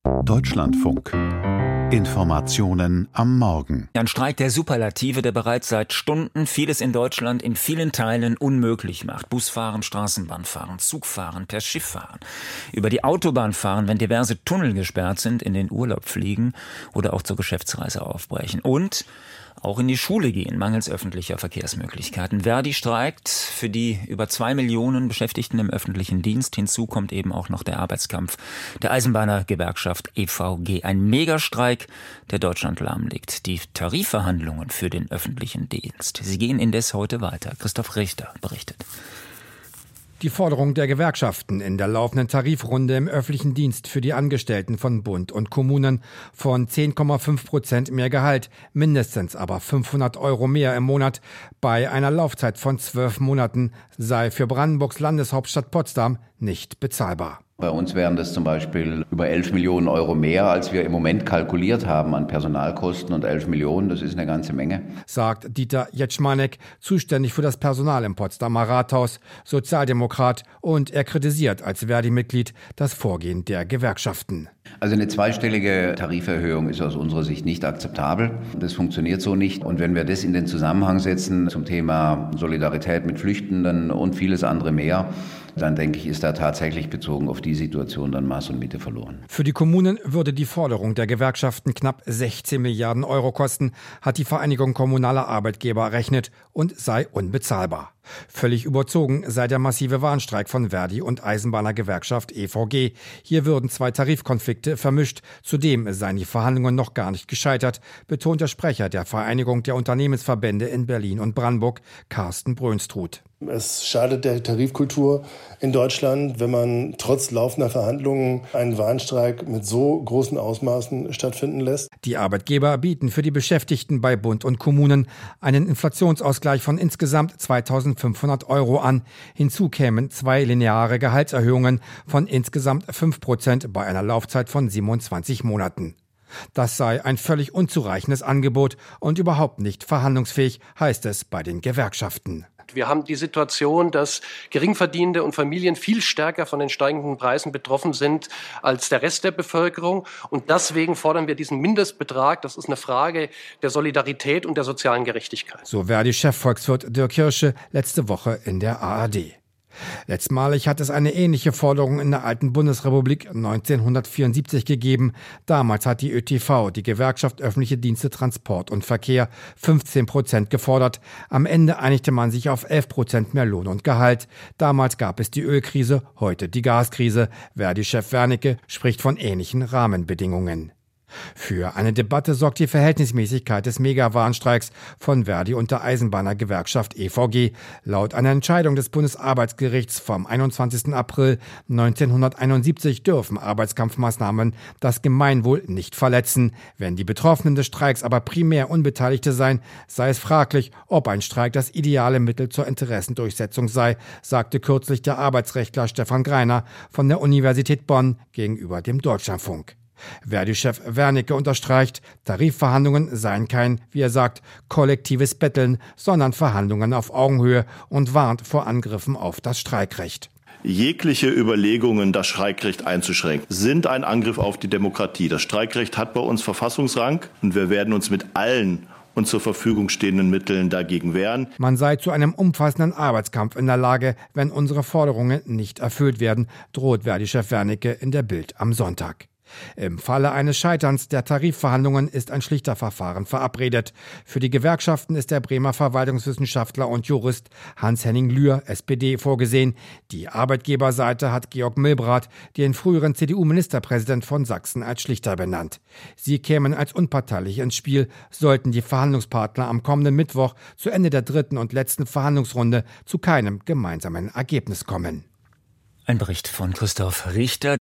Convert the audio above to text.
Deutschlandfunk. Informationen am Morgen. Ein Streik der Superlative, der bereits seit Stunden vieles in Deutschland in vielen Teilen unmöglich macht. Busfahren, Straßenbahnfahren, Zugfahren, per Schiff fahren. Über die Autobahn fahren, wenn diverse Tunnel gesperrt sind, in den Urlaub fliegen oder auch zur Geschäftsreise aufbrechen. Und auch in die Schule gehen, mangels öffentlicher Verkehrsmöglichkeiten. Verdi streikt für die über 2 Millionen Beschäftigten im öffentlichen Dienst. Hinzu kommt eben auch noch der Arbeitskampf der Eisenbahnergewerkschaft EVG. Ein Megastreik, der Deutschland lahmlegt. Die Tarifverhandlungen für den öffentlichen Dienst, sie gehen indes heute weiter. Christoph Richter berichtet. Die Forderung der Gewerkschaften in der laufenden Tarifrunde im öffentlichen Dienst für die Angestellten von Bund und Kommunen von 10,5% mehr Gehalt, mindestens aber 500 € mehr im Monat bei einer Laufzeit von 12 Monaten sei für Brandenburgs Landeshauptstadt Potsdam nicht bezahlbar. Bei uns wären das zum Beispiel über 11 Millionen € mehr, als wir im Moment kalkuliert haben an Personalkosten. Und 11 Millionen, das ist eine ganze Menge. Sagt Dieter Jetschmanek, zuständig für das Personal im Potsdamer Rathaus, Sozialdemokrat, und er kritisiert als Verdi-Mitglied das Vorgehen der Gewerkschaften. Also eine zweistellige Tariferhöhung ist aus unserer Sicht nicht akzeptabel. Das funktioniert so nicht. Und wenn wir das in den Zusammenhang setzen zum Thema Solidarität mit Flüchtenden und vieles andere mehr, dann denke ich, ist da tatsächlich bezogen auf die Situation dann Maß und Mitte verloren. Für die Kommunen würde die Forderung der Gewerkschaften knapp 16 Milliarden € kosten, hat die Vereinigung kommunaler Arbeitgeber errechnet, und sei unbezahlbar. Völlig überzogen sei der massive Warnstreik von Verdi und Eisenbahnergewerkschaft EVG. Hier würden zwei Tarifkonflikte vermischt. Zudem seien die Verhandlungen noch gar nicht gescheitert, betont der Sprecher der Vereinigung der Unternehmensverbände in Berlin und Brandenburg, Carsten Brönstrud. Es schadet der Tarifkultur in Deutschland, wenn man trotz laufender Verhandlungen einen Warnstreik mit so großen Ausmaßen stattfinden lässt. Die Arbeitgeber bieten für die Beschäftigten bei Bund und Kommunen einen Inflationsausgleich von insgesamt 2.500 € an. Hinzu kämen 2 lineare Gehaltserhöhungen von insgesamt 5% bei einer Laufzeit von 27 Monaten. Das sei ein völlig unzureichendes Angebot und überhaupt nicht verhandlungsfähig, heißt es bei den Gewerkschaften. Wir haben die Situation, dass Geringverdienende und Familien viel stärker von den steigenden Preisen betroffen sind als der Rest der Bevölkerung. Und deswegen fordern wir diesen Mindestbetrag. Das ist eine Frage der Solidarität und der sozialen Gerechtigkeit. So Verdi-Chefvolkswirt Dirk Hirsche letzte Woche in der ARD. Letztmalig hat es eine ähnliche Forderung in der alten Bundesrepublik 1974 gegeben. Damals hat die ÖTV, die Gewerkschaft Öffentliche Dienste, Transport und Verkehr, 15% gefordert. Am Ende einigte man sich auf 11% mehr Lohn und Gehalt. Damals gab es die Ölkrise, heute die Gaskrise. Verdi-Chef Wernicke spricht von ähnlichen Rahmenbedingungen. Für eine Debatte sorgt die Verhältnismäßigkeit des Mega-Warnstreiks von Verdi und der Eisenbahnergewerkschaft EVG. Laut einer Entscheidung des Bundesarbeitsgerichts vom 21. April 1971 dürfen Arbeitskampfmaßnahmen das Gemeinwohl nicht verletzen. Wenn die Betroffenen des Streiks aber primär Unbeteiligte seien, sei es fraglich, ob ein Streik das ideale Mittel zur Interessendurchsetzung sei, sagte kürzlich der Arbeitsrechtler Stefan Greiner von der Universität Bonn gegenüber dem Deutschlandfunk. Verdi-Chef Wernicke unterstreicht, Tarifverhandlungen seien kein, wie er sagt, kollektives Betteln, sondern Verhandlungen auf Augenhöhe, und warnt vor Angriffen auf das Streikrecht. Jegliche Überlegungen, das Streikrecht einzuschränken, sind ein Angriff auf die Demokratie. Das Streikrecht hat bei uns Verfassungsrang und wir werden uns mit allen und zur Verfügung stehenden Mitteln dagegen wehren. Man sei zu einem umfassenden Arbeitskampf in der Lage, wenn unsere Forderungen nicht erfüllt werden, droht Verdi-Chef Wernicke in der Bild am Sonntag. Im Falle eines Scheiterns der Tarifverhandlungen ist ein Schlichterverfahren verabredet. Für die Gewerkschaften ist der Bremer Verwaltungswissenschaftler und Jurist Hans-Henning Lühr, SPD, vorgesehen. Die Arbeitgeberseite hat Georg Milbrath, den früheren CDU-Ministerpräsident von Sachsen, als Schlichter benannt. Sie kämen als unparteilich ins Spiel, sollten die Verhandlungspartner am kommenden Mittwoch zu Ende der dritten und letzten Verhandlungsrunde zu keinem gemeinsamen Ergebnis kommen. Ein Bericht von Christoph Richter.